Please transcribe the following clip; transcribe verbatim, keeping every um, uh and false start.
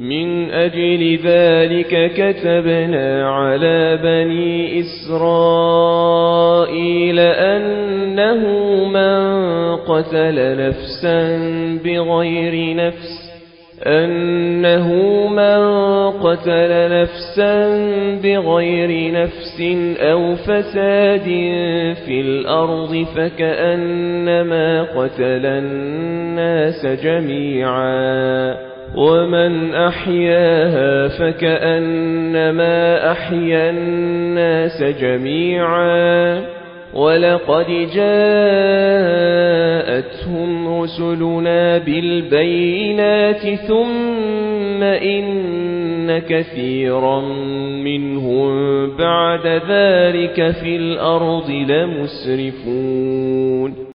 من أجل ذلك كتبنا على بني إسرائيل أنه من قتل نفسا بغير نفس أنه من قتل نفسا بغير نفس أو فساد في الأرض فكأنما قتل الناس جميعا ومن أحياها فكأنما أحيا الناس جميعا ولقد جاءتهم رسلنا بالبينات ثم إن كثيرا منهم بعد ذلك في الأرض لمسرفون